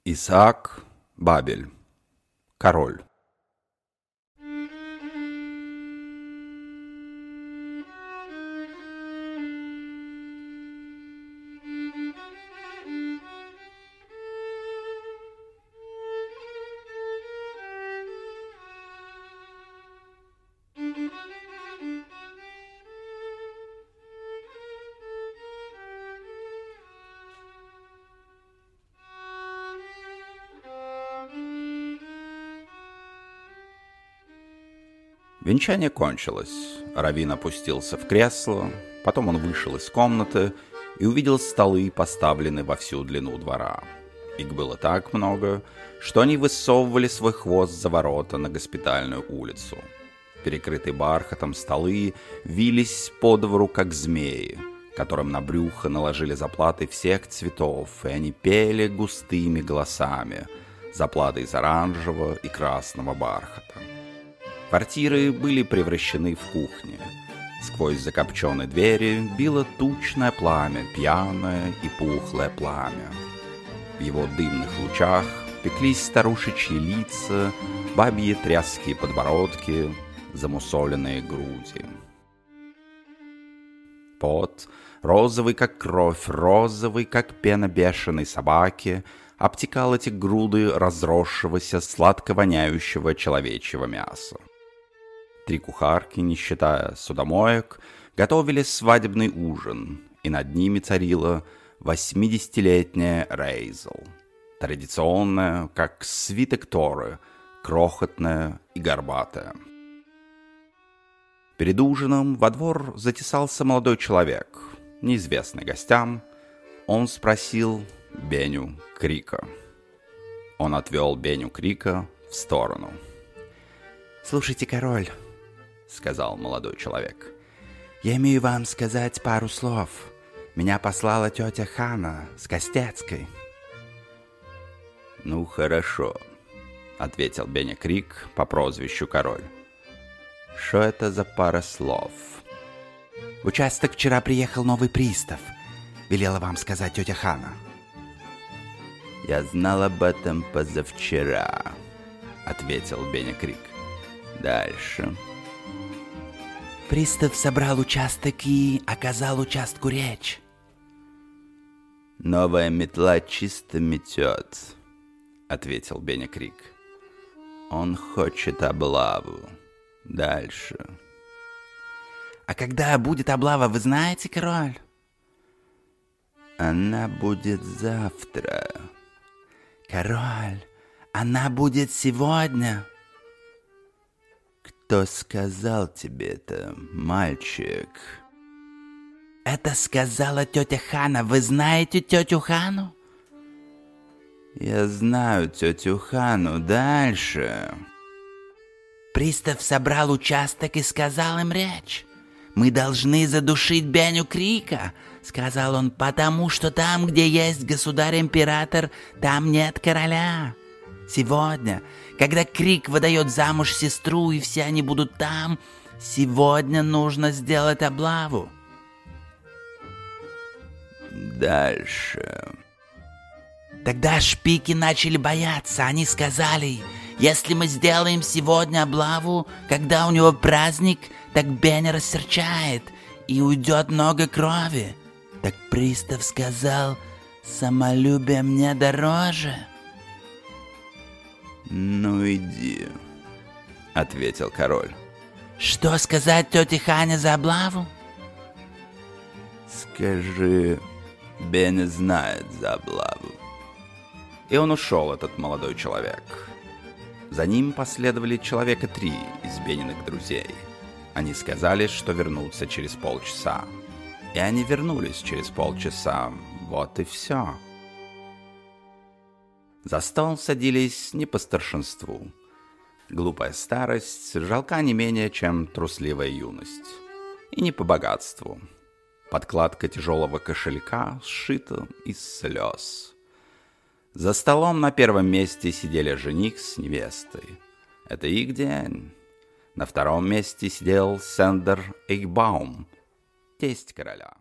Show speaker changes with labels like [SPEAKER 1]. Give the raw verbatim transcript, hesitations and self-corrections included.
[SPEAKER 1] Исаак Бабель. Король. Венчание кончилось. Раввин опустился в кресло, потом он вышел из комнаты и увидел столы, поставленные во всю длину двора. Их было так много, что они высовывали свой хвост за ворота на Госпитальную улицу. Перекрытые бархатом столы вились по двору, как змеи, которым на брюхо наложили заплаты всех цветов, и они пели густыми голосами, заплаты из оранжевого и красного бархата. Квартиры были превращены в кухни. Сквозь закопченные двери било тучное пламя, пьяное и пухлое пламя. В его дымных лучах пеклись старушечьи лица, бабьи тряские подбородки, замусоленные груди. Пот, розовый как кровь, розовый как пена бешеной собаки, обтекал эти груды разросшегося, сладко воняющего человечьего мяса. Три кухарки, не считая судомоек, готовили свадебный ужин, и над ними царила восьмидесятилетняя Рейзел, традиционная, как свиток Торы, крохотная и горбатая. Перед ужином во двор затесался молодой человек, неизвестный гостям. Он спросил Беню Крика. Он отвел Беню Крика в сторону. «Слушайте, король», — сказал молодой человек, — «я имею вам сказать пару слов. Меня послала тетя Хана с Костецкой». «Ну, хорошо», — ответил Беня Крик по прозвищу Король. «Что это за пара слов?» «В участок вчера приехал новый пристав. Велела вам сказать тетя Хана». «Я знал об этом позавчера», — ответил Беня Крик. «Дальше». «Пристав собрал участок и оказал участку речь». «Новая метла чисто метет», — ответил Беня Крик. «Он хочет облаву. Дальше». «А когда будет облава, вы знаете, король?» «Она будет завтра». «Король, она будет сегодня». «Кто сказал тебе это, мальчик?» «Это сказала тетя Хана. Вы знаете тетю Хану?» «Я знаю тетю Хану. Дальше». «Пристав собрал участок и сказал им речь. Мы должны задушить Беню Крика», — сказал он, «потому что там, где есть государь-император, там нет короля. Сегодня, когда Крик выдает замуж сестру, и все они будут там, сегодня нужно сделать облаву». «Дальше». «Тогда шпики начали бояться. Они сказали, если мы сделаем сегодня облаву, когда у него праздник, так Беня рассерчает, и уйдет много крови. Так пристав сказал, самолюбие мне дороже». «Ну иди», — ответил король. «Что сказать тете Хане за облаву?» «Скажи, Беня знает за облаву». И он ушел, этот молодой человек. За ним последовали человека три из Бениных друзей. Они сказали, что вернутся через полчаса. И они вернулись через полчаса. Вот и все. За стол садились не по старшинству. Глупая старость жалка не менее, чем трусливая юность. И не по богатству. Подкладка тяжелого кошелька сшита из слез. За столом на первом месте сидели жених с невестой. Это их день. На втором месте сидел Сендер Эйхбаум, тесть короля.